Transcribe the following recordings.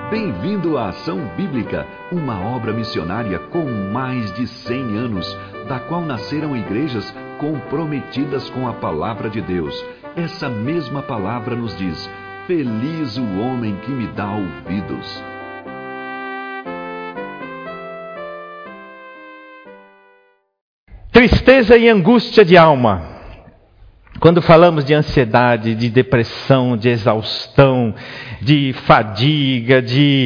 Bem-vindo à Ação Bíblica, uma obra missionária com mais de 100 anos, da qual nasceram igrejas comprometidas com a palavra de Deus. Essa mesma palavra nos diz: feliz o homem que me dá ouvidos. Tristeza e angústia de alma. Quando falamos de ansiedade, de depressão, de exaustão, de fadiga,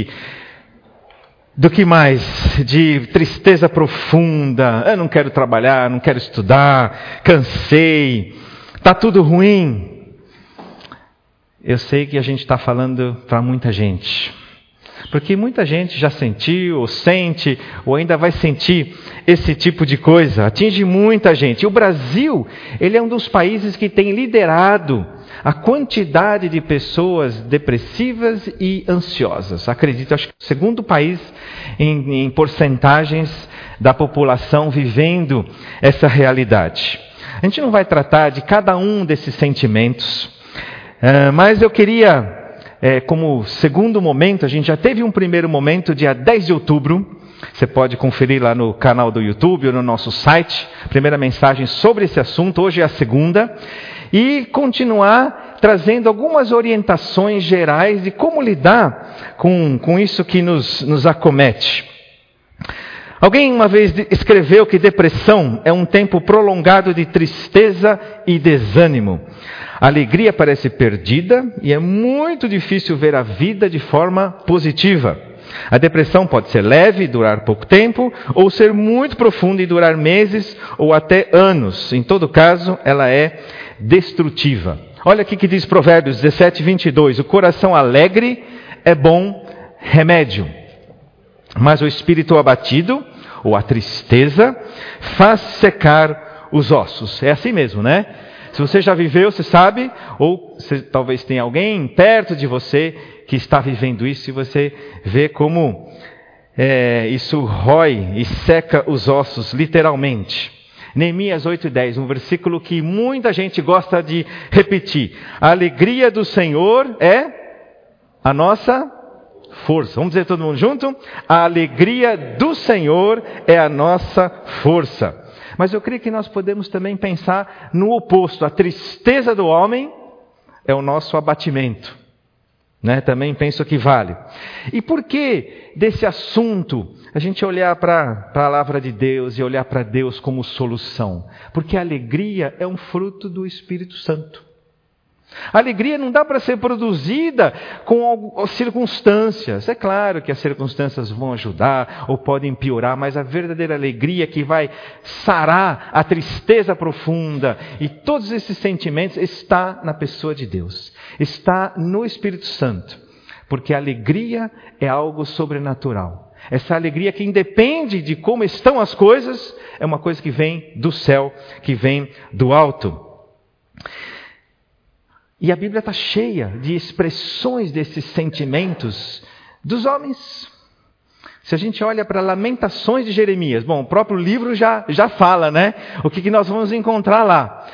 do que mais? De tristeza profunda. Eu não quero trabalhar, não quero estudar, cansei, está tudo ruim. Eu sei que a gente está falando para muita gente. Porque muita gente já sentiu, ou sente, ou ainda vai sentir esse tipo de coisa. Atinge muita gente. E o Brasil, ele é um dos países que tem liderado a quantidade de pessoas depressivas e ansiosas. Acredito, acho que é o segundo país em porcentagens da população vivendo essa realidade. A gente não vai tratar de cada um desses sentimentos, mas eu queria... como segundo momento, a gente já teve um primeiro momento, dia 10 de outubro. Você pode conferir lá no canal do YouTube ou no nosso site. Primeira mensagem sobre esse assunto, hoje é a segunda. E continuar trazendo algumas orientações gerais de como lidar com isso que nos acomete. Alguém uma vez escreveu que depressão é um tempo prolongado de tristeza e desânimo. A alegria parece perdida e é muito difícil ver a vida de forma positiva. A depressão pode ser leve e durar pouco tempo, ou ser muito profunda e durar meses ou até anos. Em todo caso, ela é destrutiva. Olha aqui que diz Provérbios 17, 22. O coração alegre é bom remédio, mas o espírito abatido, ou a tristeza, faz secar os ossos. É assim mesmo, né? Se você já viveu, você sabe, ou talvez tenha alguém perto de você que está vivendo isso, e você vê como isso rói e seca os ossos, literalmente. Neemias 8:10, um versículo que muita gente gosta de repetir. A alegria do Senhor é a nossa força. Vamos dizer todo mundo junto? A alegria do Senhor é a nossa força. Mas eu creio que nós podemos também pensar no oposto. A tristeza do homem é o nosso abatimento. Né? Também penso que vale. E por que desse assunto a gente olhar para a palavra de Deus e olhar para Deus como solução? Porque a alegria é um fruto do Espírito Santo. A alegria não dá para ser produzida com as circunstâncias. É claro que as circunstâncias vão ajudar ou podem piorar, mas a verdadeira alegria que vai sarar a tristeza profunda e todos esses sentimentos está na pessoa de Deus. Está no Espírito Santo. Porque a alegria é algo sobrenatural. Essa alegria que independe de como estão as coisas, é uma coisa que vem do céu, que vem do alto. E a Bíblia está cheia de expressões desses sentimentos dos homens. Se a gente olha para Lamentações de Jeremias, bom, o próprio livro já fala, né? O que nós vamos encontrar lá?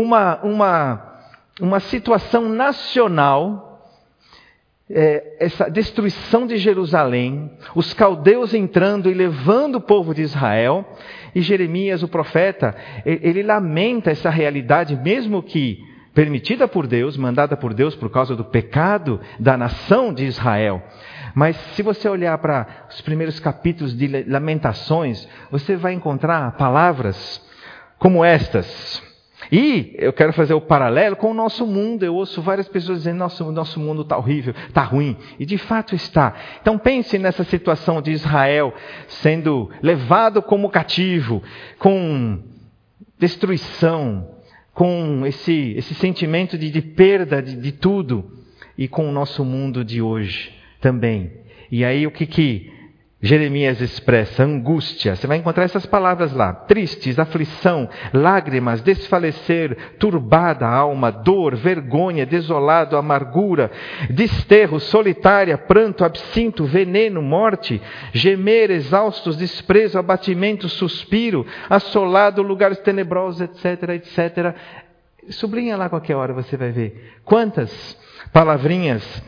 Uma situação nacional, essa destruição de Jerusalém, os caldeus entrando e levando o povo de Israel, e Jeremias, o profeta, ele lamenta essa realidade, mesmo que permitida por Deus, mandada por Deus por causa do pecado da nação de Israel. Mas se você olhar para os primeiros capítulos de Lamentações, você vai encontrar palavras como estas. E eu quero fazer o paralelo com o nosso mundo. Eu ouço várias pessoas dizendo: nosso mundo está horrível, está ruim. E de fato está. Então pense nessa situação de Israel sendo levado como cativo, com destruição, com esse sentimento de perda de tudo, e com o nosso mundo de hoje também. E aí o que Jeremias expressa? Angústia. Você vai encontrar essas palavras lá: tristes, aflição, lágrimas, desfalecer, turbada a alma, dor, vergonha, desolado, amargura, desterro, solitária, pranto, absinto, veneno, morte, gemer, exaustos, desprezo, abatimento, suspiro, assolado, lugares tenebrosos, etc, etc. Sublinha lá qualquer hora, você vai ver quantas palavrinhas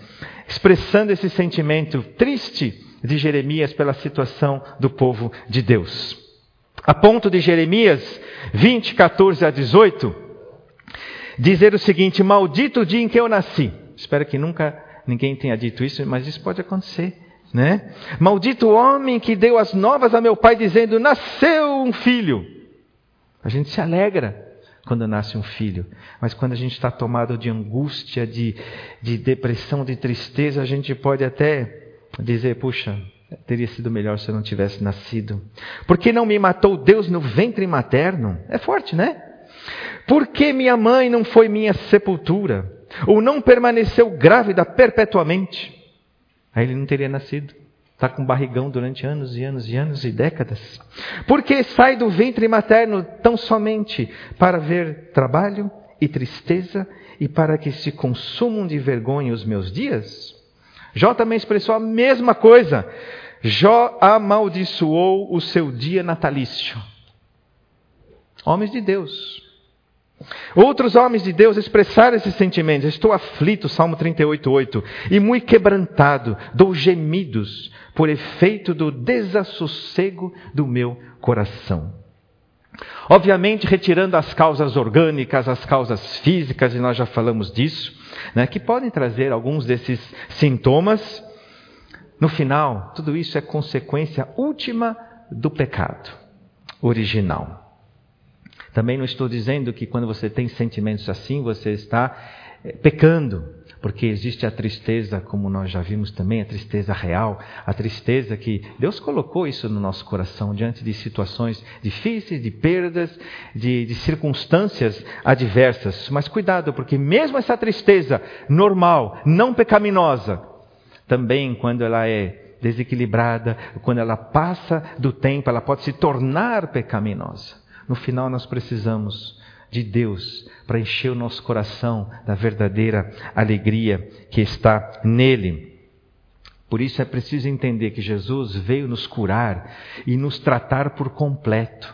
expressando esse sentimento triste de Jeremias pela situação do povo de Deus. A ponto de Jeremias 20, 14 a 18, dizer o seguinte: maldito o dia em que eu nasci. Espero que nunca ninguém tenha dito isso, mas isso pode acontecer, né? Maldito o homem que deu as novas a meu pai, dizendo: nasceu um filho. A gente se alegra quando nasce um filho, mas quando a gente está tomado de angústia, de depressão, de tristeza, a gente pode até dizer: puxa, teria sido melhor se eu não tivesse nascido. Por que não me matou Deus no ventre materno? É forte, né? Por que minha mãe não foi minha sepultura? Ou não permaneceu grávida perpetuamente? Aí ele não teria nascido. Está com barrigão durante anos e anos e anos e décadas. Por que sai do ventre materno tão somente para ver trabalho e tristeza e para que se consumam de vergonha os meus dias? Jó também expressou a mesma coisa. Jó amaldiçoou o seu dia natalício. Homens de Deus. Outros homens de Deus expressaram esses sentimentos. Estou aflito, Salmo 38:8, e muito quebrantado, dou gemidos por efeito do desassossego do meu coração. Obviamente, retirando as causas orgânicas, as causas físicas, e nós já falamos disso, né, que podem trazer alguns desses sintomas. No final, tudo isso é consequência última do pecado original. Também não estou dizendo que quando você tem sentimentos assim, você está pecando, porque existe a tristeza, como nós já vimos também, a tristeza real, a tristeza que Deus colocou isso no nosso coração, diante de situações difíceis, de perdas, de circunstâncias adversas. Mas cuidado, porque mesmo essa tristeza normal, não pecaminosa, também quando ela é desequilibrada, quando ela passa do tempo, ela pode se tornar pecaminosa. No final nós precisamos de Deus para encher o nosso coração da verdadeira alegria que está nele. Por isso é preciso entender que Jesus veio nos curar e nos tratar por completo.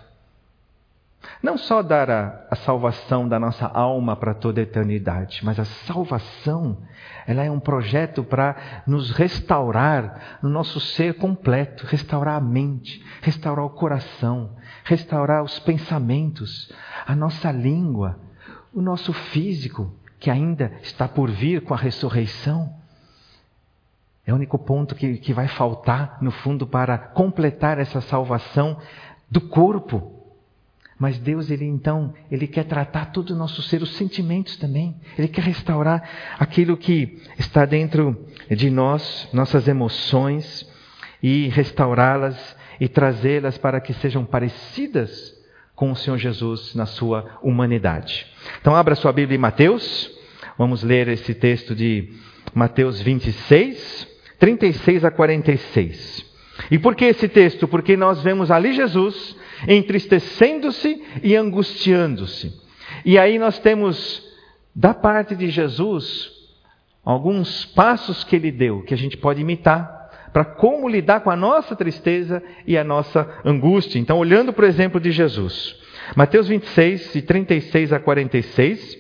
Não só dar a salvação da nossa alma para toda a eternidade, mas a salvação, ela é um projeto para nos restaurar no nosso ser completo, restaurar a mente, restaurar o coração, restaurar os pensamentos, a nossa língua, o nosso físico, que ainda está por vir com a ressurreição. É o único ponto que vai faltar, no fundo, para completar essa salvação do corpo. Mas Deus, Ele quer tratar todo o nosso ser, os sentimentos também. Ele quer restaurar aquilo que está dentro de nós, nossas emoções, e restaurá-las e trazê-las para que sejam parecidas com o Senhor Jesus na sua humanidade. Então abra sua Bíblia em Mateus. Vamos ler esse texto de Mateus 26, 36 a 46. E por que esse texto? Porque nós vemos ali Jesus entristecendo-se e angustiando-se. E aí nós temos, da parte de Jesus, alguns passos que Ele deu, que a gente pode imitar, para como lidar com a nossa tristeza e a nossa angústia. Então, olhando para o exemplo de Jesus. Mateus 26, de 36 a 46.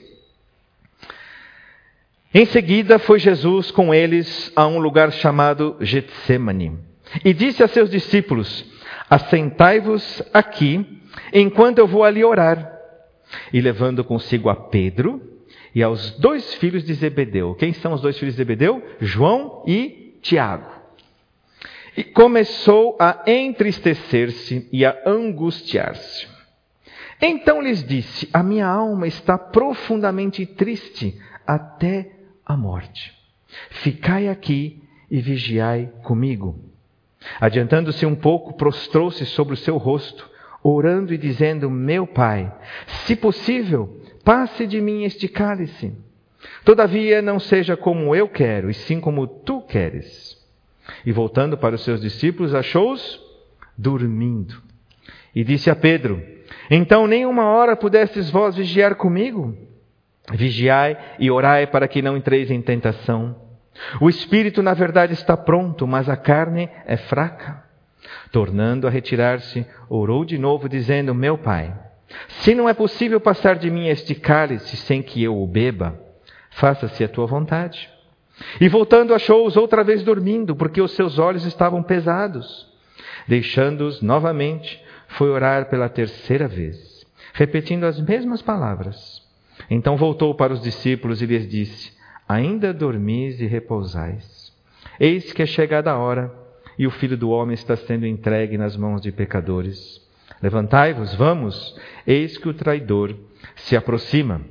Em seguida, foi Jesus com eles a um lugar chamado Getsêmani. E disse a seus discípulos: assentai-vos aqui, enquanto eu vou ali orar. E levando consigo a Pedro e aos 2 filhos de Zebedeu. Quem são os 2 filhos de Zebedeu? João e Tiago. E começou a entristecer-se e a angustiar-se. Então lhes disse: a minha alma está profundamente triste até a morte. Ficai aqui e vigiai comigo. Adiantando-se um pouco, prostrou-se sobre o seu rosto, orando e dizendo: meu Pai, se possível, passe de mim este cálice. Todavia não seja como eu quero, e sim como tu queres. E voltando para os seus discípulos, achou-os dormindo. E disse a Pedro: então nem uma hora pudestes vós vigiar comigo? Vigiai e orai para que não entreis em tentação. O espírito, na verdade, está pronto, mas a carne é fraca. Tornando a retirar-se, orou de novo, dizendo: meu Pai, se não é possível passar de mim este cálice sem que eu o beba, faça-se a tua vontade. E voltando, achou-os outra vez dormindo, porque os seus olhos estavam pesados. Deixando-os novamente, foi orar pela terceira vez, repetindo as mesmas palavras. Então voltou para os discípulos e lhes disse: ainda dormis e repousais? Eis que é chegada a hora, e o Filho do Homem está sendo entregue nas mãos de pecadores. Levantai-vos, vamos, eis que o traidor se aproxima.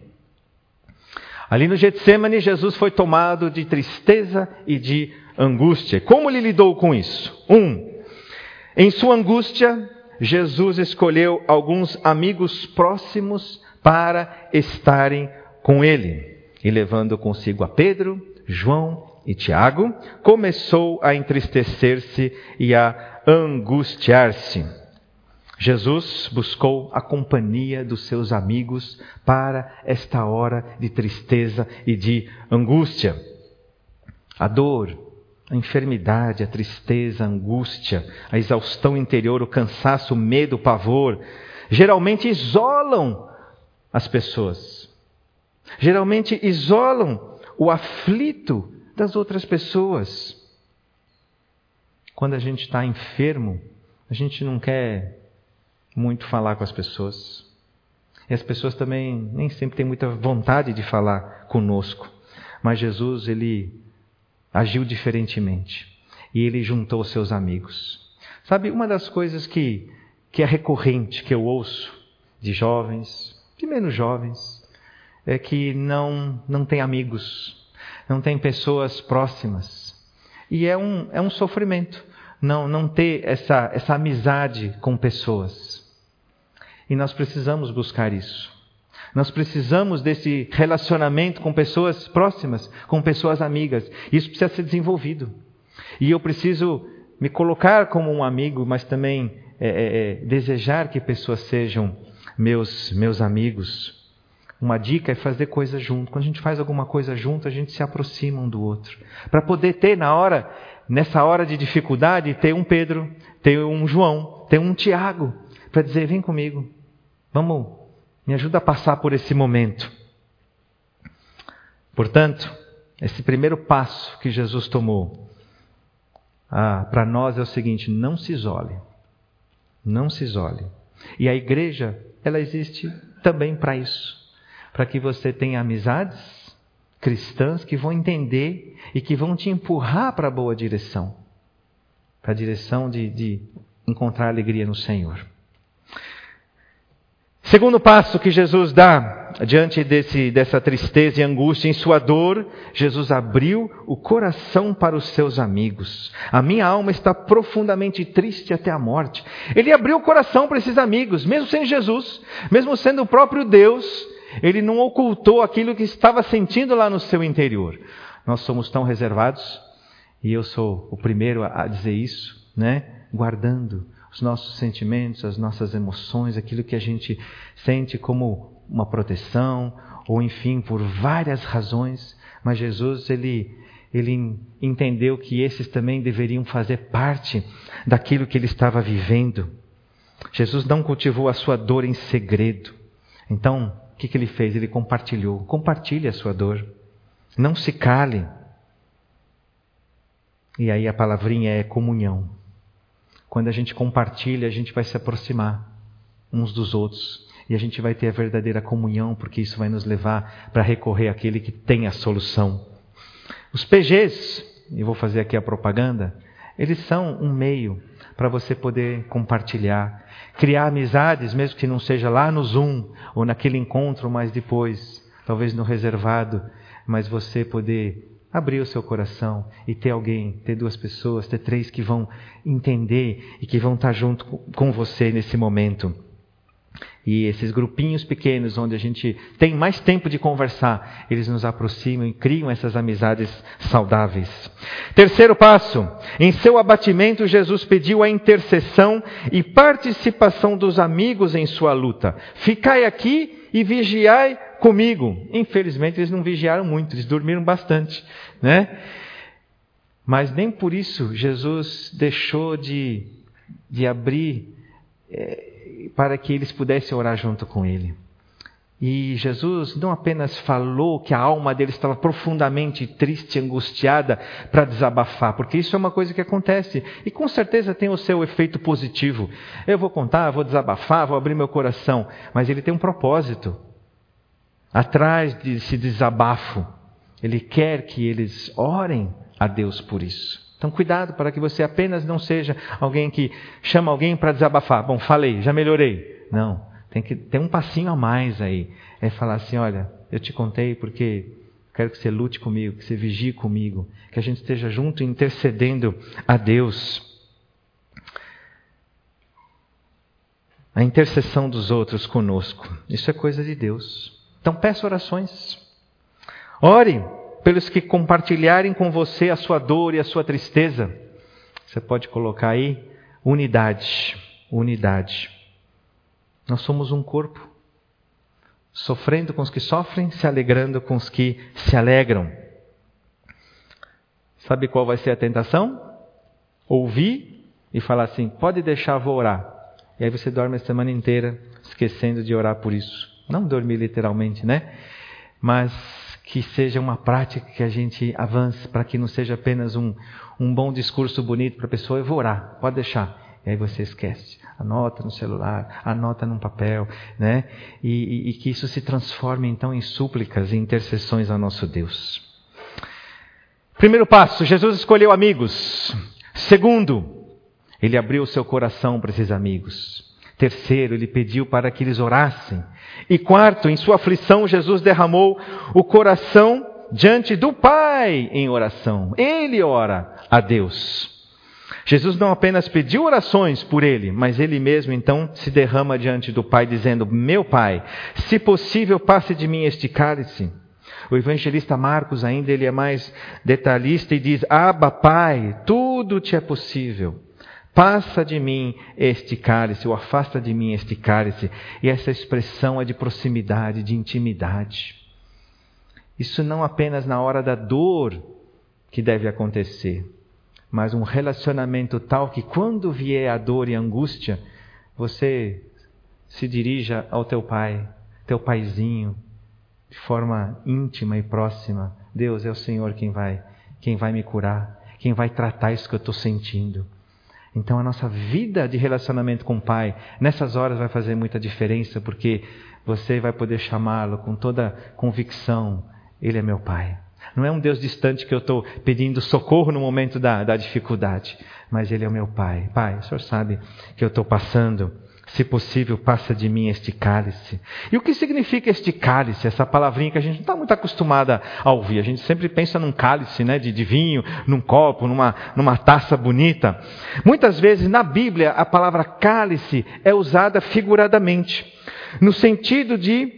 Ali no Getsêmani, Jesus foi tomado de tristeza e de angústia. Como ele lidou com isso? Em sua angústia, Jesus escolheu alguns amigos próximos para estarem com ele. E levando consigo a Pedro, João e Tiago, começou a entristecer-se e a angustiar-se. Jesus buscou a companhia dos seus amigos para esta hora de tristeza e de angústia. A dor, a enfermidade, a tristeza, a angústia, a exaustão interior, o cansaço, o medo, o pavor, geralmente isolam as pessoas. Geralmente isolam o aflito das outras pessoas. Quando a gente está enfermo, a gente não quer muito falar com as pessoas. E as pessoas também nem sempre têm muita vontade de falar conosco. Mas Jesus, ele agiu diferentemente. E ele juntou seus amigos. Sabe, uma das coisas que é recorrente, que eu ouço de jovens, de menos jovens, é que não tem amigos, não tem pessoas próximas. E é um sofrimento não ter essa amizade com pessoas. E nós precisamos buscar isso. Nós precisamos desse relacionamento com pessoas próximas, com pessoas amigas. Isso precisa ser desenvolvido. E eu preciso me colocar como um amigo, mas também desejar que pessoas sejam meus amigos. Uma dica é fazer coisa junto. Quando a gente faz alguma coisa junto, a gente se aproxima um do outro. Para poder ter nessa hora de dificuldade, ter um Pedro, ter um João, ter um Tiago, para dizer: vem comigo, vamos, me ajuda a passar por esse momento. Portanto, esse primeiro passo que Jesus tomou, para nós é o seguinte: não se isole. Não se isole. E a igreja, ela existe também para isso. Para que você tenha amizades cristãs que vão entender e que vão te empurrar para a boa direção. Para a direção de encontrar alegria no Senhor. Segundo passo que Jesus dá diante dessa tristeza e angústia, em sua dor, Jesus abriu o coração para os seus amigos. A minha alma está profundamente triste até a morte. Ele abriu o coração para esses amigos, mesmo sendo Jesus, mesmo sendo o próprio Deus. Ele não ocultou aquilo que estava sentindo lá no seu interior. Nós somos tão reservados, e eu sou o primeiro a dizer isso, né? Guardando os nossos sentimentos, as nossas emoções, aquilo que a gente sente como uma proteção, ou enfim, por várias razões. Mas Jesus, ele entendeu que esses também deveriam fazer parte daquilo que ele estava vivendo. Jesus não cultivou a sua dor em segredo. Então, o que ele fez? Ele compartilhou. Compartilhe a sua dor. Não se cale. E aí a palavrinha é comunhão. Quando a gente compartilha, a gente vai se aproximar uns dos outros. E a gente vai ter a verdadeira comunhão, porque isso vai nos levar para recorrer àquele que tem a solução. Os PGs, e vou fazer aqui a propaganda, eles são um meio para você poder compartilhar, criar amizades, mesmo que não seja lá no Zoom, ou naquele encontro, mas depois, talvez no reservado, mas você poder abrir o seu coração e ter alguém, ter 2 pessoas, ter 3 que vão entender e que vão estar junto com você nesse momento. E esses grupinhos pequenos, onde a gente tem mais tempo de conversar, eles nos aproximam e criam essas amizades saudáveis. Terceiro passo, em seu abatimento, Jesus pediu a intercessão e participação dos amigos em sua luta. Ficai aqui e vigiai comigo. Infelizmente, eles não vigiaram muito, eles dormiram bastante, né? Mas nem por isso Jesus deixou de abrir para que eles pudessem orar junto com ele. E Jesus não apenas falou que a alma dele estava profundamente triste, angustiada, para desabafar, porque isso é uma coisa que acontece e com certeza tem o seu efeito positivo. Eu vou contar, vou desabafar, vou abrir meu coração, mas ele tem um propósito. Atrás desse desabafo, ele quer que eles orem a Deus por isso. Então cuidado para que você apenas não seja alguém que chama alguém para desabafar. Bom, falei, já melhorei. Não. Tem que ter um passinho a mais aí. É falar assim, olha, eu te contei porque quero que você lute comigo, que você vigie comigo, que a gente esteja junto intercedendo a Deus. A intercessão dos outros conosco, isso é coisa de Deus. Então peça orações. Ore pelos que compartilharem com você a sua dor e a sua tristeza. Você pode colocar aí unidade. Unidade. Nós somos um corpo, sofrendo com os que sofrem, se alegrando com os que se alegram. Sabe qual vai ser a tentação? Ouvir e falar assim, pode deixar, vou orar. E aí você dorme a semana inteira esquecendo de orar por isso. Não dormir literalmente, né? Mas que seja uma prática que a gente avance, para que não seja apenas um bom discurso bonito para a pessoa, eu vou orar, pode deixar. E aí você esquece, anota no celular, anota num papel, né? E que isso se transforme então em súplicas e intercessões ao nosso Deus. Primeiro passo, Jesus escolheu amigos. Segundo, ele abriu o seu coração para esses amigos. Terceiro, ele pediu para que eles orassem. E quarto, em sua aflição, Jesus derramou o coração diante do Pai em oração. Ele ora a Deus. Jesus não apenas pediu orações por ele, mas ele mesmo então se derrama diante do Pai dizendo, meu Pai, se possível passe de mim este cálice. O evangelista Marcos ainda ele é mais detalhista e diz, Abba Pai, tudo te é possível. Passa de mim este cálice, ou afasta de mim este cálice. E essa expressão é de proximidade, de intimidade. Isso não apenas na hora da dor que deve acontecer, mas um relacionamento tal que quando vier a dor e a angústia, você se dirija ao teu pai, teu paizinho, de forma íntima e próxima. Deus é o Senhor quem vai me curar, quem vai tratar isso que eu estou sentindo. Então a nossa vida de relacionamento com o Pai, nessas horas vai fazer muita diferença, porque você vai poder chamá-lo com toda convicção, Ele é meu Pai. Não é um Deus distante que eu estou pedindo socorro no momento da dificuldade, mas Ele é o meu Pai. Pai, o Senhor sabe que eu estou passando, se possível, passa de mim este cálice. E o que significa este cálice? Essa palavrinha que a gente não está muito acostumada a ouvir. A gente sempre pensa num cálice, né, de vinho, num copo, numa taça bonita. Muitas vezes na Bíblia a palavra cálice é usada figuradamente, no sentido de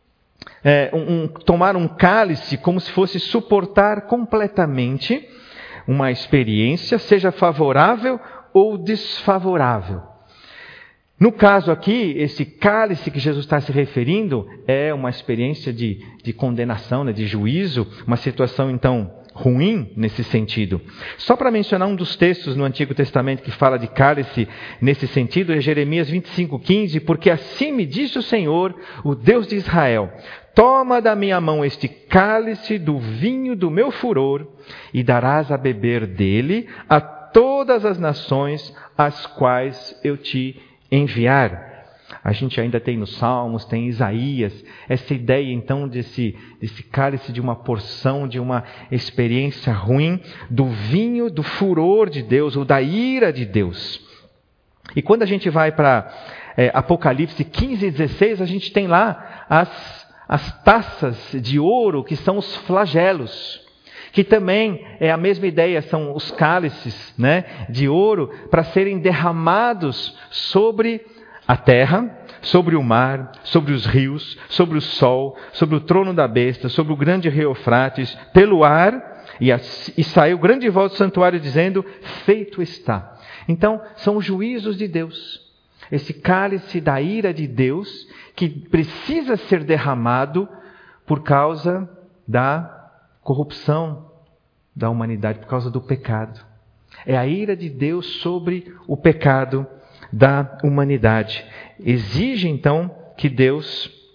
tomar um cálice como se fosse suportar completamente uma experiência, seja favorável ou desfavorável. No caso aqui, esse cálice que Jesus está se referindo é uma experiência de condenação, né, de juízo, uma situação então ruim nesse sentido. Só para mencionar um dos textos no Antigo Testamento que fala de cálice nesse sentido, é Jeremias 25:15, porque assim me disse o Senhor, o Deus de Israel, toma da minha mão este cálice do vinho do meu furor e darás a beber dele a todas as nações às quais eu te enviar. A gente ainda tem nos Salmos, tem em Isaías, essa ideia então desse cálice de uma porção, de uma experiência ruim, do vinho, do furor de Deus, ou da ira de Deus. E quando a gente vai para Apocalipse 15 e 16, a gente tem lá as taças de ouro, que são os flagelos, que também é a mesma ideia, são os cálices, né, de ouro para serem derramados sobre a terra, sobre o mar, sobre os rios, sobre o sol, sobre o trono da besta, sobre o grande rio Eufrates, pelo ar, e saiu grande voz do santuário dizendo, feito está. Então, são os juízos de Deus. Esse cálice da ira de Deus, que precisa ser derramado por causa da corrupção da humanidade, por causa do pecado. É a ira de Deus sobre o pecado da humanidade. Exige então que Deus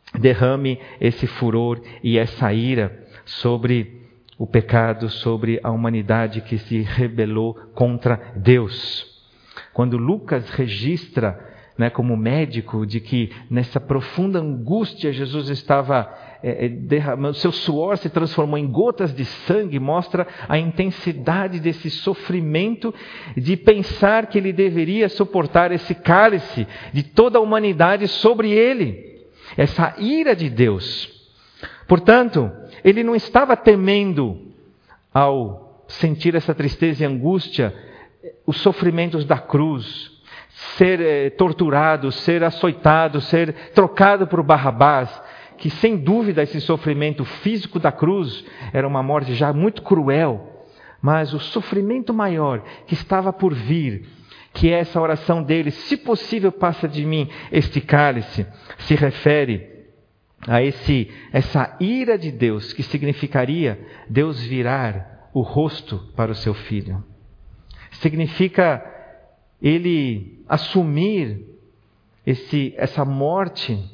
derrame esse furor e essa ira sobre o pecado, sobre a humanidade que se rebelou contra Deus. Quando Lucas registra, como médico, de que nessa profunda angústia Jesus estava derramando, seu suor se transformou em gotas de sangue, mostra a intensidade desse sofrimento de pensar que ele deveria suportar esse cálice de toda a humanidade sobre ele, essa ira de Deus. Portanto, ele não estava temendo, ao sentir essa tristeza e angústia, os sofrimentos da cruz, ser torturado, ser açoitado, ser trocado por Barrabás, que sem dúvida esse sofrimento físico da cruz era uma morte já muito cruel, mas o sofrimento maior que estava por vir, que é essa oração dele, se possível passa de mim este cálice, se refere a essa ira de Deus, que significaria Deus virar o rosto para o seu filho. Significa ele assumir essa morte,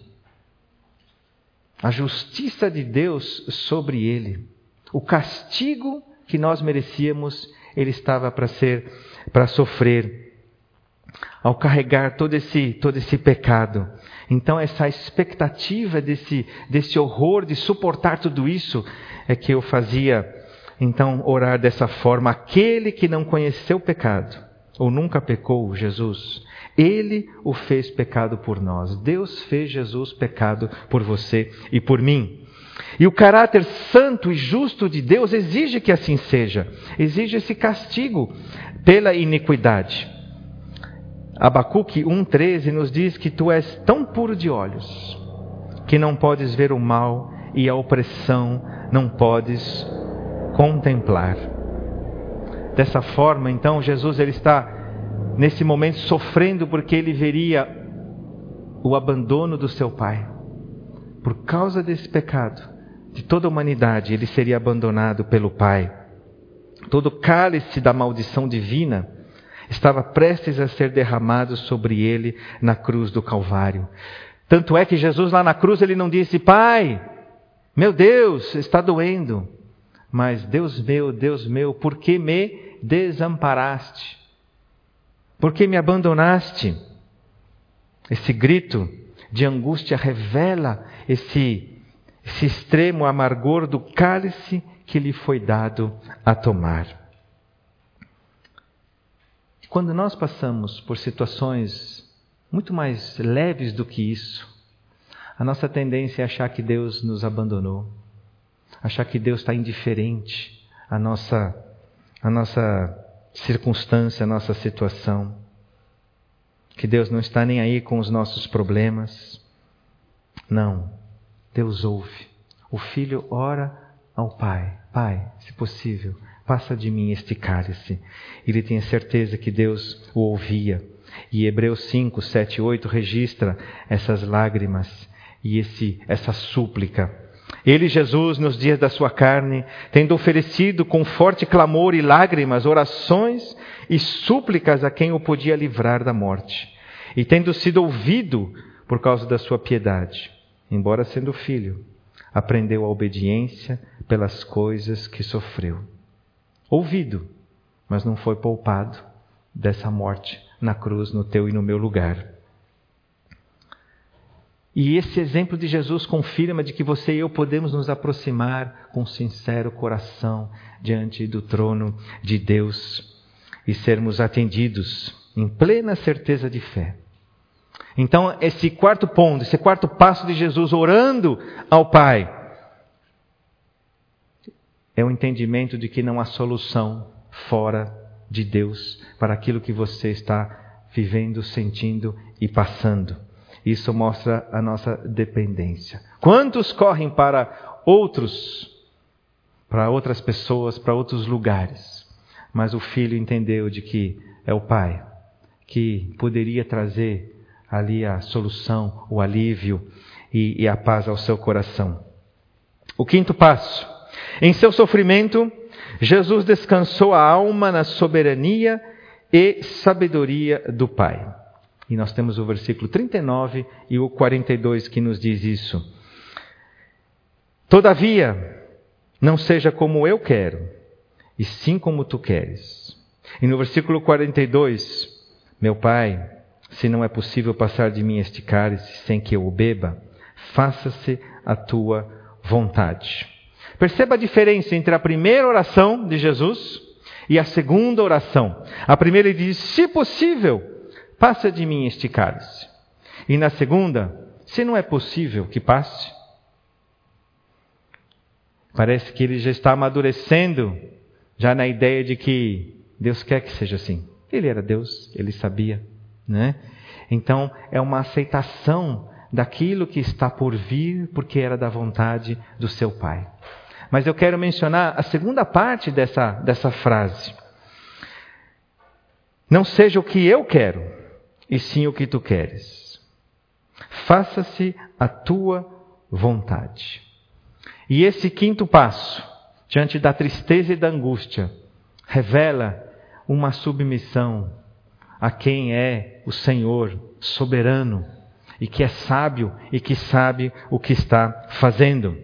a justiça de Deus sobre ele. O castigo que nós merecíamos, ele estava para sofrer, ao carregar todo esse pecado. Então essa expectativa desse horror, de suportar tudo isso, é que eu fazia então orar dessa forma: aquele que não conheceu o pecado, ou nunca pecou, Jesus, Ele o fez pecado por nós. Deus fez Jesus pecado por você e por mim. E o caráter santo e justo de Deus exige que assim seja. Exige esse castigo pela iniquidade. Abacuque 1,13 nos diz que tu és tão puro de olhos que não podes ver o mal e a opressão não podes contemplar. Dessa forma, então, Jesus ele está nesse momento sofrendo porque ele veria o abandono do seu Pai. Por causa desse pecado de toda a humanidade, ele seria abandonado pelo Pai. Todo o cálice da maldição divina estava prestes a ser derramado sobre ele na cruz do Calvário. Tanto é que Jesus lá na cruz ele não disse: Pai, meu Deus, está doendo. Mas Deus meu, por que me desamparaste? Por que me abandonaste? Esse grito de angústia revela esse extremo amargor do cálice que lhe foi dado a tomar. Quando nós passamos por situações muito mais leves do que isso, a nossa tendência é achar que Deus nos abandonou, achar que Deus está indiferente à nossa circunstância, à nossa situação, que Deus não está nem aí com os nossos problemas. Não, Deus ouve. O filho ora ao Pai: Pai, se possível, passa de mim este cálice. Ele tinha certeza que Deus o ouvia. E Hebreus 5, 7 e 8 registra essas lágrimas e essa súplica. Ele, Jesus, nos dias da sua carne, tendo oferecido com forte clamor e lágrimas, orações e súplicas a quem o podia livrar da morte, e tendo sido ouvido por causa da sua piedade, embora sendo filho, aprendeu a obediência pelas coisas que sofreu. Ouvido, mas não foi poupado dessa morte na cruz, no teu e no meu lugar. E esse exemplo de Jesus confirma de que você e eu podemos nos aproximar com sincero coração diante do trono de Deus e sermos atendidos em plena certeza de fé. Então, esse quarto ponto, esse quarto passo de Jesus orando ao Pai, é o entendimento de que não há solução fora de Deus para aquilo que você está vivendo, sentindo e passando. Isso mostra a nossa dependência. Quantos correm para outras pessoas, para outros lugares? Mas o filho entendeu de que é o Pai que poderia trazer ali a solução, o alívio e a paz ao seu coração. O quinto passo. Em seu sofrimento, Jesus descansou a alma na soberania e sabedoria do Pai. E nós temos o versículo 39 e o 42 que nos diz isso. Todavia, não seja como eu quero, e sim como tu queres. E no versículo 42, meu Pai, se não é possível passar de mim este cálice sem que eu o beba, faça-se a tua vontade. Perceba a diferença entre a primeira oração de Jesus e a segunda oração. A primeira ele diz, se possível, passa de mim este cálice. E na segunda, se não é possível que passe. Parece que ele já está amadurecendo, já na ideia de que Deus quer que seja assim. Ele era Deus, ele sabia, né? Então, é uma aceitação daquilo que está por vir, porque era da vontade do seu Pai. Mas eu quero mencionar a segunda parte dessa frase. Não seja o que eu quero, e sim o que tu queres. Faça-se a tua vontade. E esse quinto passo, diante da tristeza e da angústia, revela uma submissão a quem é o Senhor soberano e que é sábio e que sabe o que está fazendo.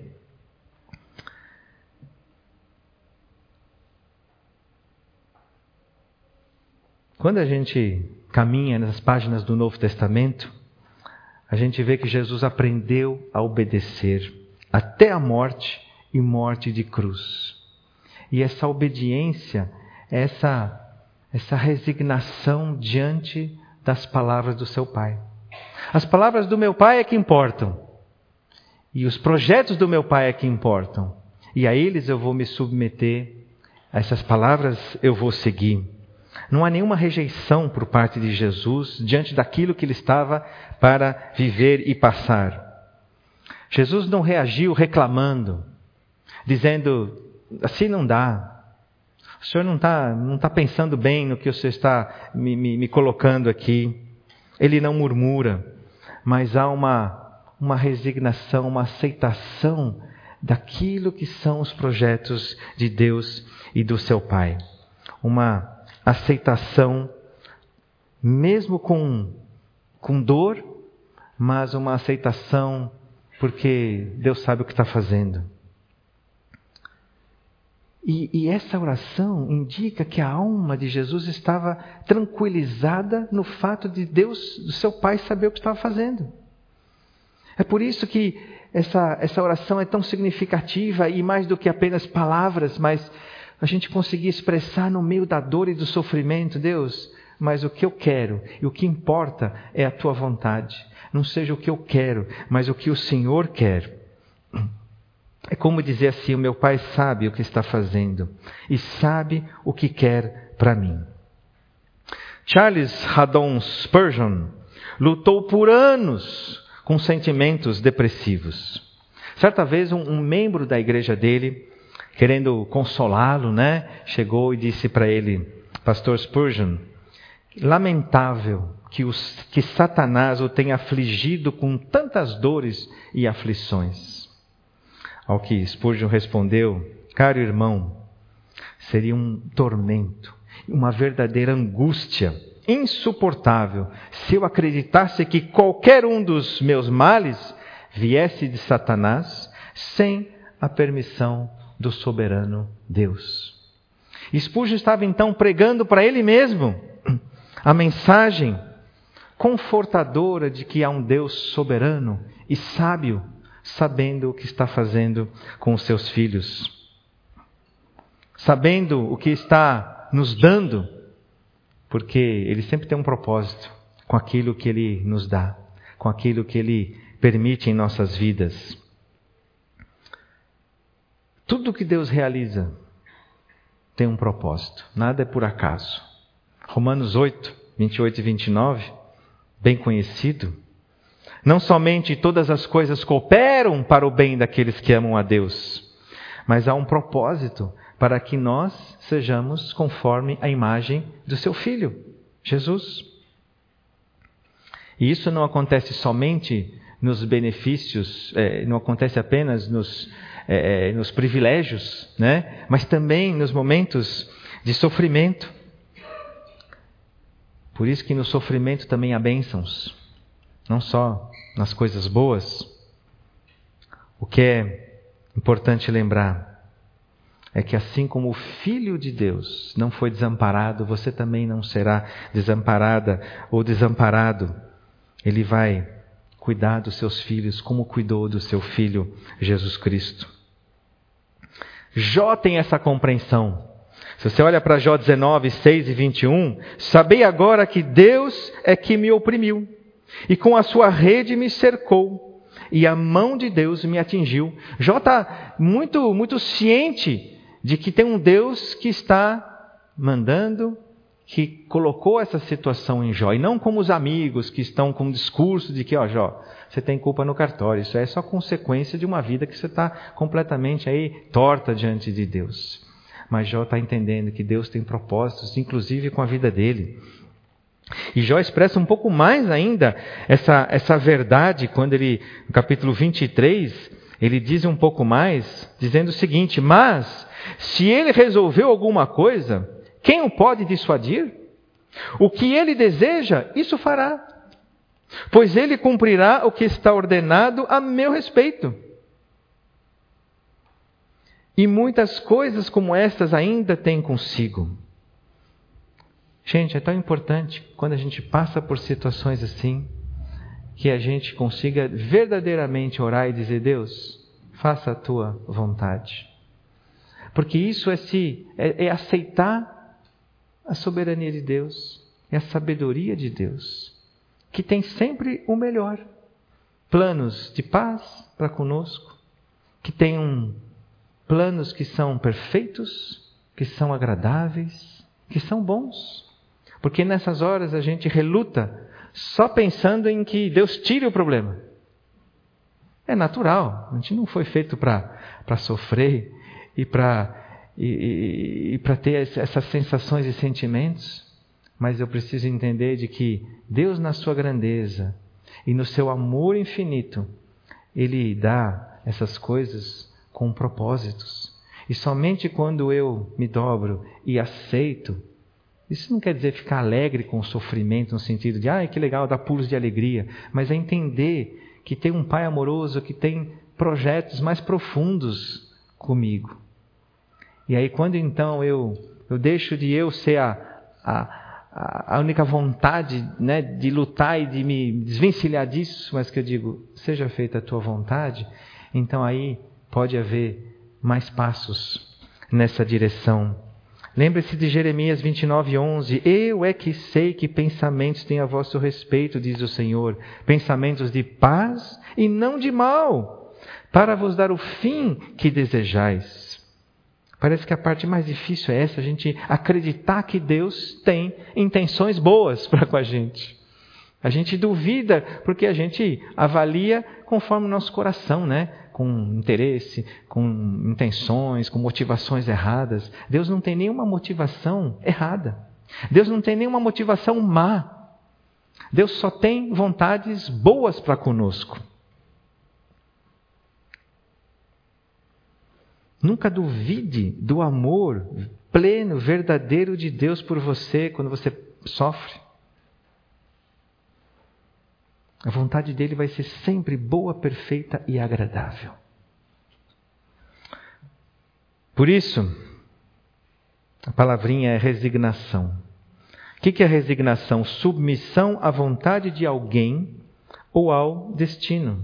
Quando a gente caminha nas páginas do Novo Testamento, a gente vê que Jesus aprendeu a obedecer até a morte e morte de cruz. E essa obediência, essa resignação diante das palavras do seu Pai. As palavras do meu Pai é que importam. E os projetos do meu Pai é que importam. E a eles eu vou me submeter, a essas palavras eu vou seguir. Não há nenhuma rejeição por parte de Jesus diante daquilo que ele estava para viver e passar. Jesus não reagiu reclamando, dizendo, assim não dá. O Senhor não está pensando bem no que o Senhor está me colocando aqui. Ele não murmura, mas há uma resignação, uma aceitação daquilo que são os projetos de Deus e do seu Pai. Uma aceitação, mesmo com dor, mas uma aceitação porque Deus sabe o que está fazendo. E essa oração indica que a alma de Jesus estava tranquilizada no fato de Deus, do seu Pai, saber o que estava fazendo. É por isso que essa oração é tão significativa e mais do que apenas palavras, mas a gente conseguir expressar no meio da dor e do sofrimento, Deus, mas o que eu quero e o que importa é a tua vontade. Não seja o que eu quero, mas o que o Senhor quer. É como dizer assim, o meu Pai sabe o que está fazendo e sabe o que quer para mim. Charles Haddon Spurgeon lutou por anos com sentimentos depressivos. Certa vez um membro da igreja dele, querendo consolá-lo, chegou e disse para ele, Pastor Spurgeon, lamentável que Satanás o tenha afligido com tantas dores e aflições. Ao que Spurgeon respondeu, caro irmão, seria um tormento, uma verdadeira angústia insuportável se eu acreditasse que qualquer um dos meus males viesse de Satanás sem a permissão do soberano Deus. Spurgeon estava então pregando para ele mesmo a mensagem confortadora de que há um Deus soberano e sábio, sabendo o que está fazendo com os seus filhos. Sabendo o que está nos dando, porque Ele sempre tem um propósito com aquilo que Ele nos dá, com aquilo que Ele permite em nossas vidas. Tudo que Deus realiza tem um propósito, nada é por acaso. Romanos 8, 28 e 29, bem conhecido. Não somente todas as coisas cooperam para o bem daqueles que amam a Deus, mas há um propósito para que nós sejamos conforme a imagem do seu Filho, Jesus. E isso não acontece somente nos benefícios, não acontece apenas nos privilégios, mas também nos momentos de sofrimento. Por isso que no sofrimento também há bênçãos, não só nas coisas boas. O que é Importante lembrar é que assim como o Filho de Deus não foi desamparado, você também não será desamparada ou desamparado. Ele vai cuidar dos seus filhos como cuidou do seu Filho Jesus Cristo. Jó tem essa compreensão. Se você olha para Jó 19, 6 e 21, sabei agora que Deus é que me oprimiu, e com a sua rede me cercou, e a mão de Deus me atingiu. Jó está muito ciente de que tem um Deus que está mandando, que colocou essa situação em Jó, e não como os amigos que estão com um discurso de que, Jó, você tem culpa no cartório, isso é só consequência de uma vida que você está completamente aí torta diante de Deus. Mas Jó está entendendo que Deus tem propósitos, inclusive com a vida dele. E Jó expressa um pouco mais ainda essa verdade, quando ele, no capítulo 23, ele diz um pouco mais, dizendo o seguinte: mas, se ele resolveu alguma coisa, quem o pode dissuadir? O que ele deseja, isso fará. Pois ele cumprirá o que está ordenado a meu respeito. E muitas coisas como estas ainda tem consigo. Gente, é tão importante quando a gente passa por situações assim, que a gente consiga verdadeiramente orar e dizer: Deus, faça a tua vontade. Porque isso é aceitar a soberania de Deus, é a sabedoria de Deus, que tem sempre o melhor. Planos de paz para conosco, que tem planos que são perfeitos, que são agradáveis, que são bons. Porque nessas horas a gente reluta só pensando em que Deus tire o problema. É natural, a gente não foi feito para sofrer e para ter essas sensações e sentimentos. Mas eu preciso entender de que Deus, na sua grandeza e no seu amor infinito, Ele dá essas coisas com propósitos. E somente quando eu me dobro e aceito, isso não quer dizer ficar alegre com o sofrimento, no sentido de, que legal, dar pulos de alegria, mas é entender que tem um Pai amoroso, que tem projetos mais profundos comigo. E aí quando então eu deixo de eu ser a única vontade, né, de lutar e de me desvencilhar disso, mas que eu digo, seja feita a tua vontade, então aí pode haver mais passos nessa direção. Lembre-se de Jeremias 29:11. Eu é que sei que pensamentos têm a vosso respeito, diz o Senhor, pensamentos de paz e não de mal, para vos dar o fim que desejais. Parece que a parte mais difícil é essa, a gente acreditar que Deus tem intenções boas para com a gente. A gente duvida porque a gente avalia conforme o nosso coração, né? Com interesse, com intenções, com motivações erradas. Deus não tem nenhuma motivação errada. Deus não tem nenhuma motivação má. Deus só tem vontades boas para conosco. Nunca duvide do amor pleno, verdadeiro de Deus por você quando você sofre. A vontade dele vai ser sempre boa, perfeita e agradável. Por isso, a palavrinha é resignação. O que é resignação? Submissão à vontade de alguém ou ao destino.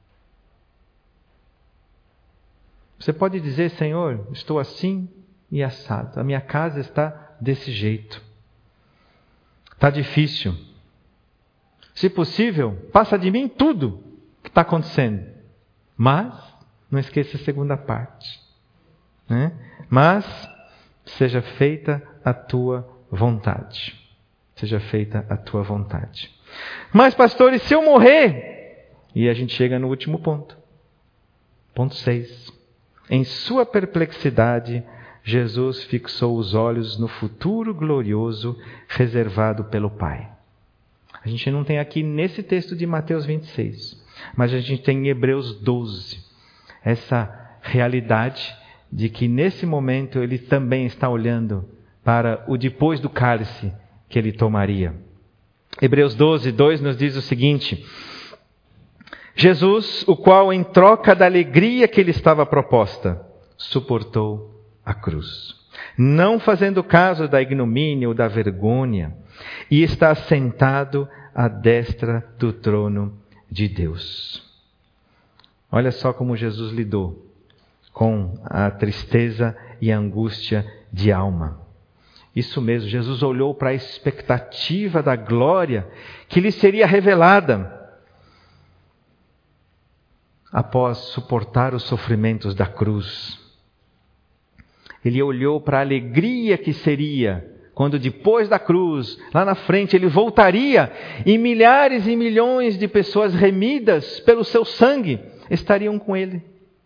Você pode dizer: Senhor, estou assim e assado. A minha casa está desse jeito. Está difícil. Se possível, passa de mim tudo que está acontecendo. Mas, não esqueça a segunda parte. Né? Mas, seja feita a tua vontade. Seja feita a tua vontade. Mas, pastor, e se eu morrer? E a gente chega no último ponto. Ponto 6. Em sua perplexidade, Jesus fixou os olhos no futuro glorioso reservado pelo Pai. A gente não tem aqui nesse texto de Mateus 26, mas a gente tem em Hebreus 12, essa realidade de que nesse momento ele também está olhando para o depois do cálice que ele tomaria. Hebreus 12, 2 nos diz o seguinte: Jesus, o qual, em troca da alegria que lhe estava proposta, suportou a cruz, não fazendo caso da ignomínia ou da vergonha, e está sentado à destra do trono de Deus. Olha só como Jesus lidou com a tristeza e a angústia de alma. Isso mesmo, Jesus olhou para a expectativa da glória que lhe seria revelada após suportar os sofrimentos da cruz. Ele olhou para a alegria que seria quando depois da cruz, lá na frente, ele voltaria e milhares e milhões de pessoas remidas pelo seu sangue estariam com ele,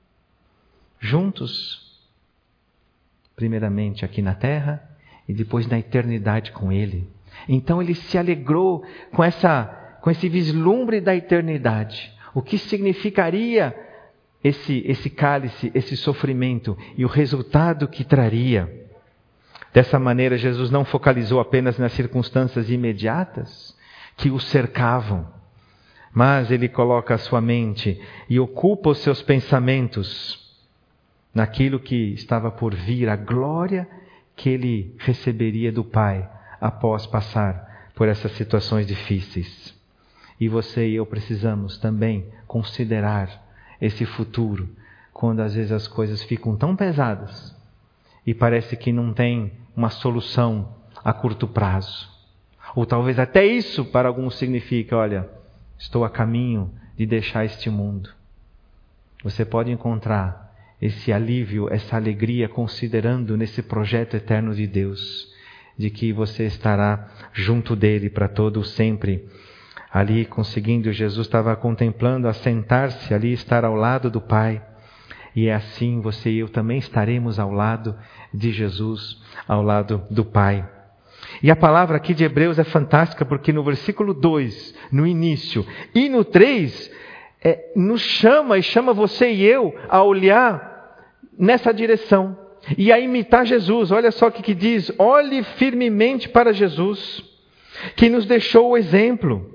juntos, primeiramente aqui na terra e depois na eternidade com ele. Então ele se alegrou com esse vislumbre da eternidade. O que significaria esse cálice, esse sofrimento e o resultado que traria. Dessa maneira, Jesus não focalizou apenas nas circunstâncias imediatas que o cercavam, mas ele coloca a sua mente e ocupa os seus pensamentos naquilo que estava por vir, a glória que ele receberia do Pai após passar por essas situações difíceis. E você e eu precisamos também considerar esse futuro, quando às vezes as coisas ficam tão pesadas e parece que não tem uma solução a curto prazo. Ou talvez até isso para alguns significa, olha, estou a caminho de deixar este mundo. Você pode encontrar esse alívio, essa alegria, considerando nesse projeto eterno de Deus, de que você estará junto dele para todo o sempre. Ali, conseguindo, Jesus estava contemplando assentar-se ali, estar ao lado do Pai. E é assim, você e eu também estaremos ao lado de Jesus, ao lado do Pai. E a palavra aqui de Hebreus é fantástica, porque no versículo 2, no início, e no 3, nos chama e chama você e eu a olhar nessa direção e a imitar Jesus. Olha só o que diz: olhe firmemente para Jesus, que nos deixou o exemplo.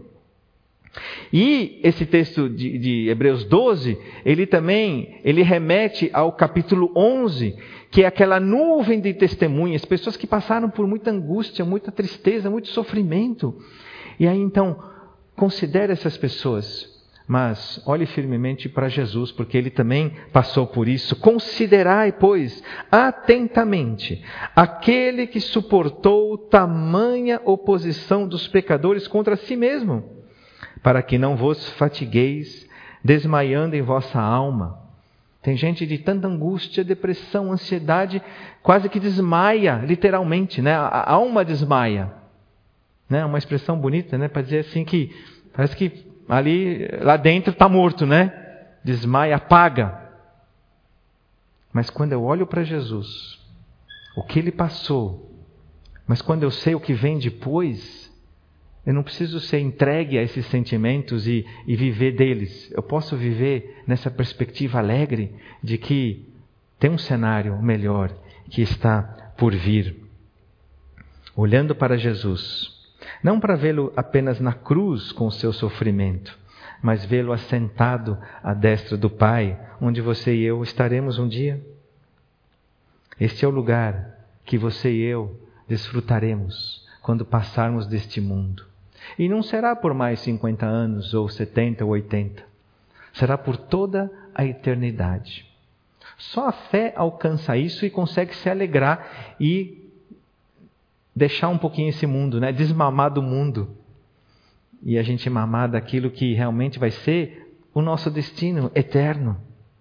E esse texto de Hebreus 12, ele remete ao capítulo 11, que é aquela nuvem de testemunhas, pessoas que passaram por muita angústia, muita tristeza, muito sofrimento. E aí então, considere essas pessoas, mas olhe firmemente para Jesus, porque ele também passou por isso. Considerai, pois, atentamente aquele que suportou tamanha oposição dos pecadores contra si mesmo, para que não vos fatigueis, desmaiando em vossa alma. Tem gente de tanta angústia, depressão, ansiedade, quase que desmaia, literalmente, né? A alma desmaia. Né? Uma expressão bonita, né? Para dizer assim que parece que lá dentro está morto, né? Desmaia, apaga. Mas quando eu olho para Jesus, o que ele passou, mas quando eu sei o que vem depois, eu não preciso ser entregue a esses sentimentos e viver deles. Eu posso viver nessa perspectiva alegre de que tem um cenário melhor que está por vir. Olhando para Jesus, não para vê-lo apenas na cruz com o seu sofrimento, mas vê-lo assentado à destra do Pai, onde você e eu estaremos um dia. Este é o lugar que você e eu desfrutaremos quando passarmos deste mundo. E não será por mais 50 anos, ou 70 ou 80. Será por toda a eternidade. Só a fé alcança isso e consegue se alegrar e deixar um pouquinho esse mundo, né? Desmamar do mundo. E a gente mamar daquilo que realmente vai ser o nosso destino eterno.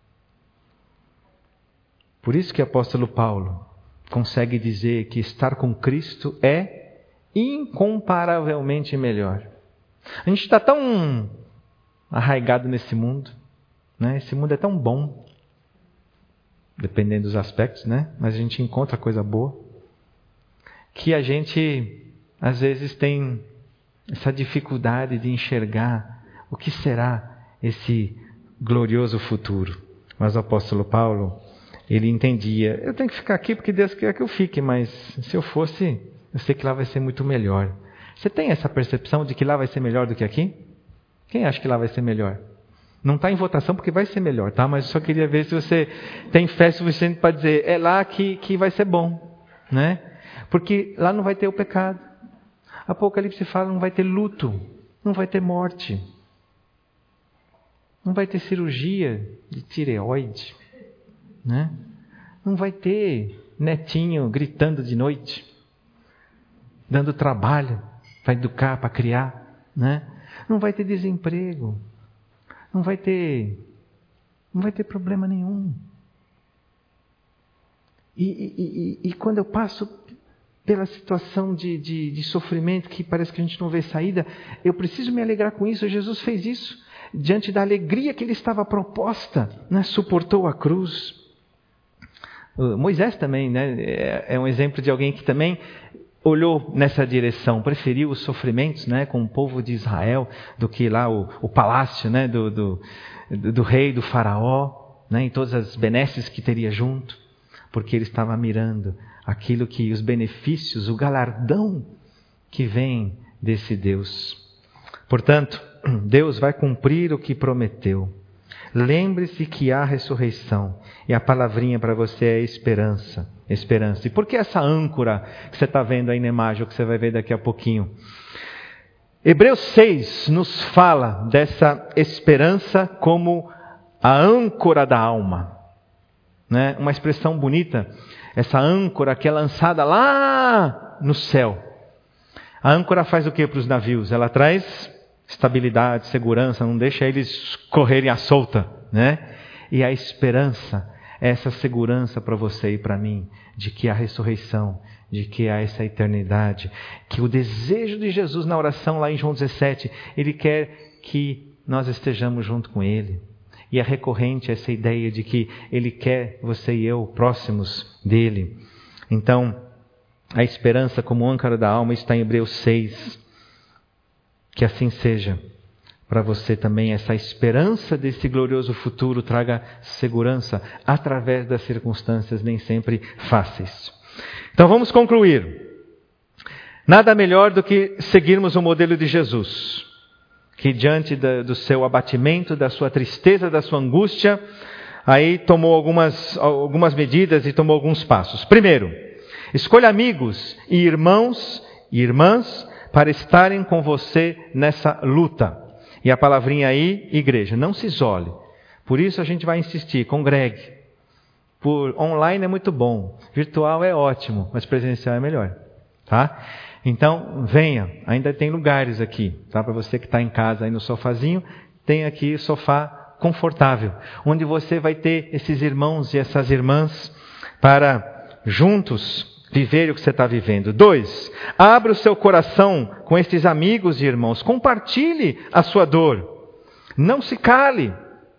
Por isso que o apóstolo Paulo consegue dizer que estar com Cristo é incomparavelmente melhor. A gente está tão arraigado nesse mundo, né? Esse mundo é tão bom, dependendo dos aspectos, né? Mas a gente encontra coisa boa, que a gente às vezes tem essa dificuldade de enxergar o que será esse glorioso futuro. Mas o apóstolo Paulo, ele entendia: eu tenho que ficar aqui porque Deus quer que eu fique, mas se eu fosse, eu sei que lá vai ser muito melhor. Você tem essa percepção de que lá vai ser melhor do que aqui? Quem acha que lá vai ser melhor? Não está em votação porque vai ser melhor, tá? Mas eu só queria ver se você tem fé suficiente para dizer, é lá que vai ser bom, né? Porque lá não vai ter o pecado. Apocalipse fala, não vai ter luto, não vai ter morte, não vai ter cirurgia de tireoide, né? Não vai ter netinho gritando de noite, dando trabalho para educar, para criar, né? Não vai ter desemprego. Não vai ter problema nenhum. E quando eu passo pela situação de sofrimento que parece que a gente não vê saída, eu preciso me alegrar com isso. Jesus fez isso diante da alegria que lhe estava proposta, né? Suportou a cruz. Moisés também, né? É um exemplo de alguém que também olhou nessa direção, preferiu os sofrimentos, né, com o povo de Israel do que lá o palácio, né, do rei, do faraó, né, e todas as benesses que teria junto, porque ele estava mirando aquilo que os benefícios, o galardão que vem desse Deus. Portanto, Deus vai cumprir o que prometeu. Lembre-se que há ressurreição. E a palavrinha para você é esperança. Esperança. E por que essa âncora que você está vendo aí na imagem, ou que você vai ver daqui a pouquinho? Hebreus 6 nos fala dessa esperança como a âncora da alma. Né? Uma expressão bonita. Essa âncora que é lançada lá no céu. A âncora faz o que para os navios? Ela traz estabilidade, segurança, não deixa eles correrem à solta, né? E a esperança é essa segurança para você e para mim, de que há ressurreição, de que há essa eternidade, que o desejo de Jesus na oração lá em João 17, Ele quer que nós estejamos junto com Ele. E é recorrente essa ideia de que Ele quer você e eu próximos dEle. Então, a esperança como âncora da alma está em Hebreus 6. Que assim seja para você também. Essa esperança desse glorioso futuro traga segurança através das circunstâncias nem sempre fáceis. Então vamos concluir. Nada melhor do que seguirmos o modelo de Jesus, que diante do seu abatimento, da sua tristeza, da sua angústia, aí tomou algumas medidas e tomou alguns passos. Primeiro, escolha amigos e irmãos e irmãs para estarem com você nessa luta. E a palavrinha aí, igreja, não se isole. Por isso a gente vai insistir, congregue. Online é muito bom, virtual é ótimo, mas presencial é melhor. Tá? Então, venha, ainda tem lugares aqui. Tá? Para você que está em casa aí no sofazinho, tem aqui sofá confortável, onde você vai ter esses irmãos e essas irmãs para juntos viver o que você está vivendo. 2, abra o seu coração com esses amigos e irmãos. Compartilhe a sua dor. Não se cale.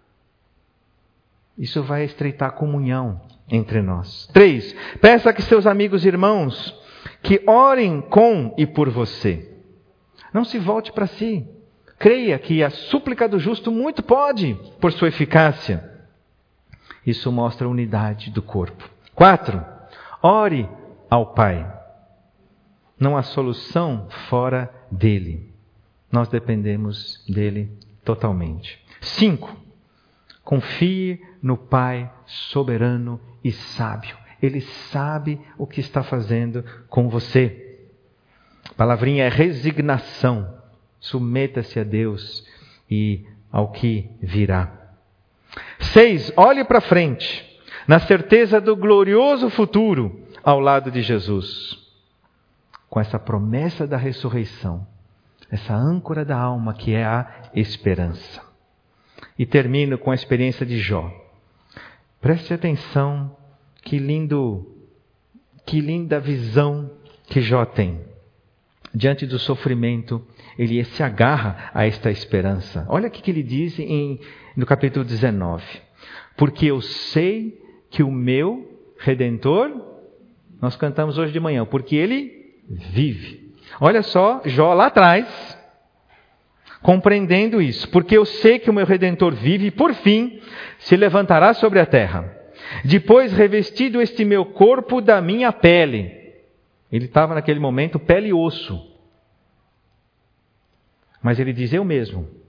Isso vai estreitar a comunhão entre nós. 3, peça que seus amigos e irmãos que orem com e por você. Não se volte para si. Creia que a súplica do justo muito pode, por sua eficácia. Isso mostra a unidade do corpo. 4, ore ao Pai. Não há solução fora dele. Nós dependemos dele totalmente. 5. Confie no Pai soberano e sábio. Ele sabe o que está fazendo com você. A palavrinha é resignação. Submeta-se a Deus e ao que virá. 6. Olhe para frente, na certeza do glorioso futuro ao lado de Jesus, com essa promessa da ressurreição, essa âncora da alma que é a esperança. E termino com a experiência de Jó. Preste atenção, que linda visão que Jó tem. Diante do sofrimento, ele se agarra a esta esperança. Olha o que ele diz no capítulo 19. Porque eu sei que o meu Redentor, nós cantamos hoje de manhã, porque ele vive. Olha só, Jó lá atrás, compreendendo isso. Porque eu sei que o meu Redentor vive e, por fim, se levantará sobre a terra. Depois, revestido este meu corpo da minha pele. Ele estava naquele momento pele e osso. Mas ele diz, eu mesmo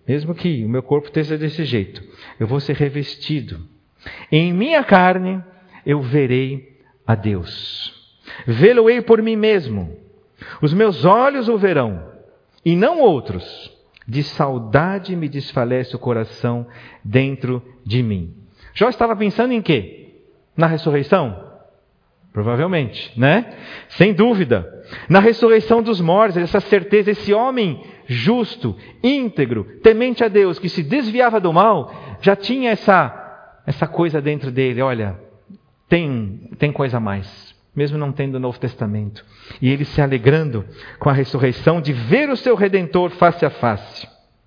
mesmo que o meu corpo esteja desse jeito, eu vou ser revestido. Em minha carne eu verei a Deus. Vê-lo-ei por mim mesmo. Os meus olhos o verão, e não outros. De saudade me desfalece o coração dentro de mim. Jó estava pensando em quê? Na ressurreição? Provavelmente, né? Sem dúvida. Na ressurreição dos mortos, essa certeza, esse homem justo, íntegro, temente a Deus, que se desviava do mal, já tinha essa coisa dentro dele. Olha, tem coisa a mais, mesmo não tendo o Novo Testamento. E ele se alegrando com a ressurreição de ver o seu Redentor face a face.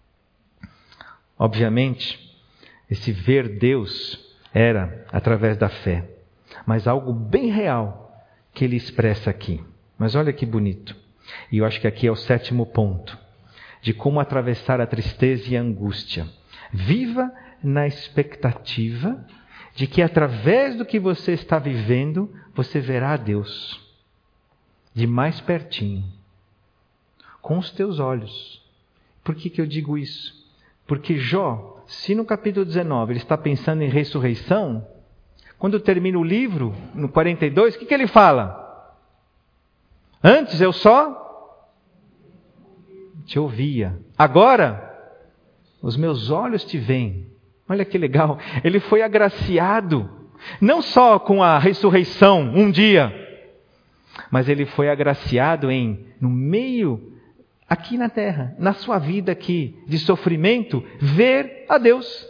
Obviamente, esse ver Deus era através da fé. Mas algo bem real que ele expressa aqui. Mas olha que bonito. E eu acho que aqui é o 7º ponto. De como atravessar a tristeza e a angústia. Viva na expectativa de que através do que você está vivendo, você verá a Deus. De mais pertinho. Com os teus olhos. Por que eu digo isso? Porque Jó, se no capítulo 19 ele está pensando em ressurreição, quando termina o livro, no 42, o que ele fala? Antes eu só te ouvia. Agora, os meus olhos te veem. Olha que legal. Ele foi agraciado, não só com a ressurreição um dia, mas ele foi agraciado no meio, aqui na terra, na sua vida aqui, de sofrimento, ver a Deus.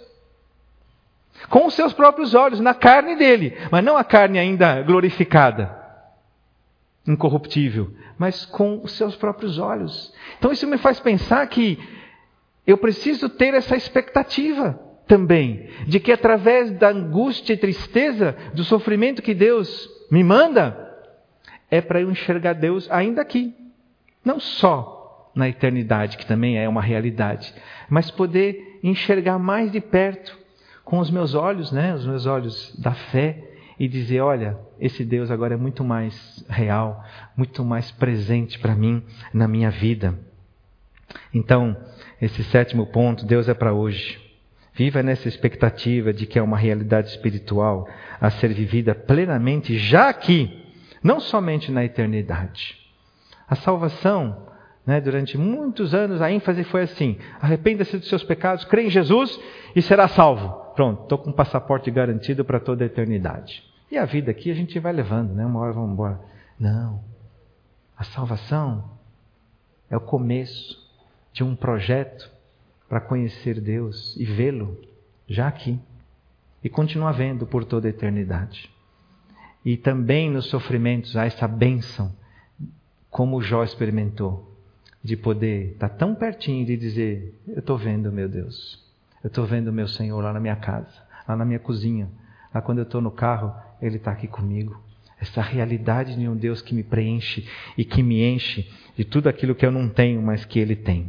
Com os seus próprios olhos, na carne dele. Mas não a carne ainda glorificada, incorruptível, mas com os seus próprios olhos. Então isso me faz pensar que eu preciso ter essa expectativa também, de que através da angústia e tristeza, do sofrimento que Deus me manda, é para eu enxergar Deus ainda aqui. Não só na eternidade, que também é uma realidade, mas poder enxergar mais de perto, com os meus olhos, né, os meus olhos da fé, e dizer, olha, esse Deus agora é muito mais real, muito mais presente para mim, na minha vida. Então, esse 7º ponto, Deus é para hoje. Viva nessa expectativa de que é uma realidade espiritual a ser vivida plenamente já aqui, não somente na eternidade. A salvação, né, durante muitos anos, a ênfase foi assim, arrependa-se dos seus pecados, crê em Jesus e será salvo. Pronto, estou com um passaporte garantido para toda a eternidade. E a vida aqui a gente vai levando, né? Uma hora vamos embora. Não. A salvação é o começo de um projeto para conhecer Deus e vê-lo já aqui. E continuar vendo por toda a eternidade. E também nos sofrimentos há essa bênção, como Jó experimentou, de poder estar tão pertinho de dizer, eu estou vendo meu Deus. Eu estou vendo o meu Senhor lá na minha casa, lá na minha cozinha. Lá quando eu estou no carro, Ele está aqui comigo. Essa realidade de um Deus que me preenche e que me enche de tudo aquilo que eu não tenho, mas que Ele tem.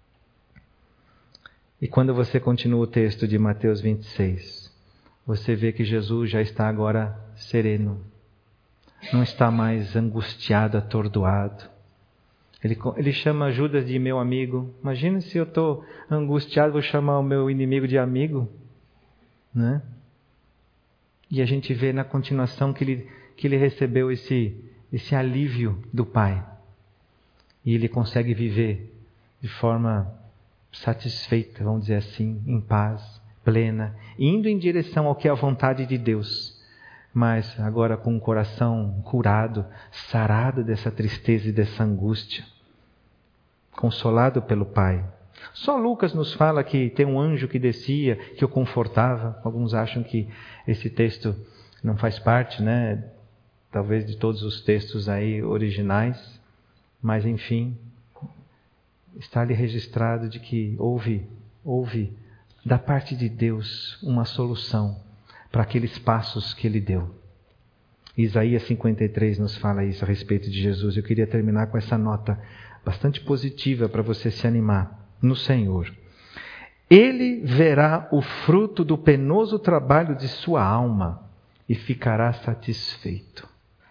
E quando você continua o texto de Mateus 26, você vê que Jesus já está agora sereno. Não está mais angustiado, atordoado. Ele chama Judas de meu amigo. Imagina se eu estou angustiado, vou chamar o meu inimigo de amigo. Né? E a gente vê na continuação que ele recebeu esse alívio do Pai. E ele consegue viver de forma satisfeita, vamos dizer assim, em paz, plena, indo em direção ao que é a vontade de Deus. Mas agora com o coração curado, sarado dessa tristeza e dessa angústia, consolado pelo Pai. Só Lucas nos fala que tem um anjo que descia, que o confortava. Alguns acham que esse texto não faz parte, né? Talvez de todos os textos aí originais, mas enfim, está ali registrado de que houve da parte de Deus uma solução para aqueles passos que Ele deu. Isaías 53 nos fala isso a respeito de Jesus. Eu queria terminar com essa nota bastante positiva para você se animar no Senhor. Ele verá o fruto do penoso trabalho de sua alma e ficará satisfeito.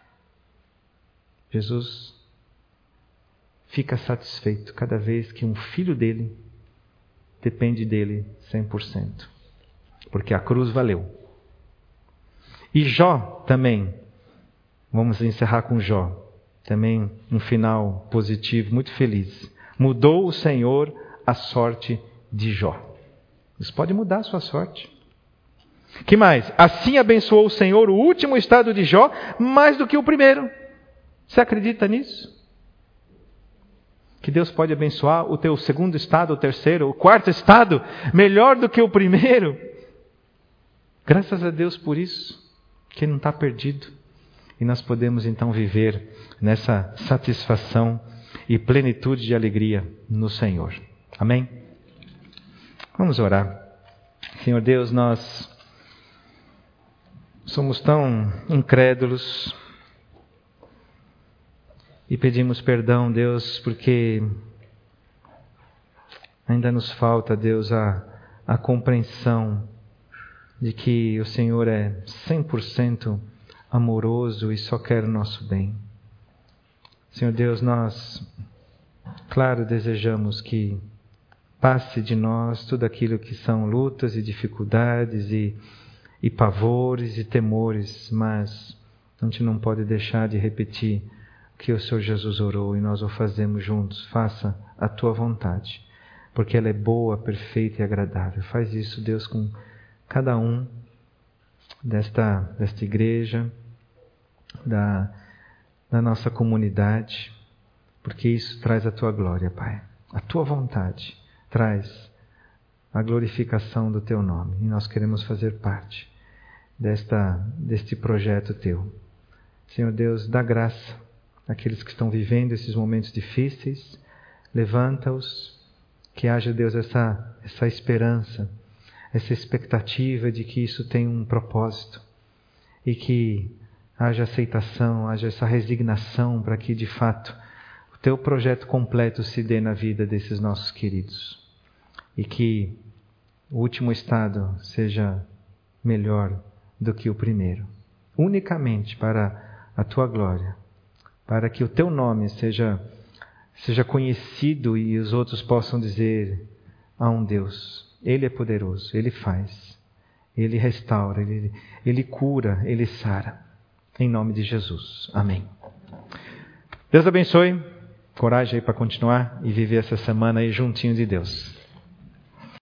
Jesus fica satisfeito cada vez que um filho dele depende dele 100%. Porque a cruz valeu. E Jó também, vamos encerrar com Jó, também um final positivo, muito feliz. Mudou o Senhor a sorte de Jó. Isso pode mudar a sua sorte. Que mais? Assim abençoou o Senhor o último estado de Jó mais do que o primeiro. Você acredita nisso? Que Deus pode abençoar o teu segundo estado, o terceiro, o quarto estado, melhor do que o primeiro. Graças a Deus por isso, que não está perdido. E nós podemos então viver nessa satisfação e plenitude de alegria no Senhor. Amém? Vamos orar. Senhor Deus, nós somos tão incrédulos e pedimos perdão, Deus, porque ainda nos falta, Deus, a compreensão de que o Senhor é 100% amoroso e só quer o nosso bem. Senhor Deus, nós, claro, desejamos que passe de nós tudo aquilo que são lutas e dificuldades e pavores e temores, mas a gente não pode deixar de repetir que o Senhor Jesus orou e nós o fazemos juntos. Faça a tua vontade, porque ela é boa, perfeita e agradável. Faz isso, Deus, com cada um desta igreja, da nossa comunidade, porque isso traz a tua glória, Pai. A tua vontade traz a glorificação do teu nome e nós queremos fazer parte deste projeto teu. Senhor Deus, dá graça àqueles que estão vivendo esses momentos difíceis, levanta-os, que haja, Deus, essa esperança, essa expectativa de que isso tem um propósito e que haja aceitação, haja essa resignação para que, de fato, o teu projeto completo se dê na vida desses nossos queridos e que o último estado seja melhor do que o primeiro, unicamente para a tua glória, para que o teu nome seja conhecido e os outros possam dizer: há um Deus, Ele é poderoso, Ele faz, Ele restaura, Ele cura, Ele sara. Em nome de Jesus. Amém. Deus abençoe. Coragem aí para continuar e viver essa semana aí juntinho de Deus.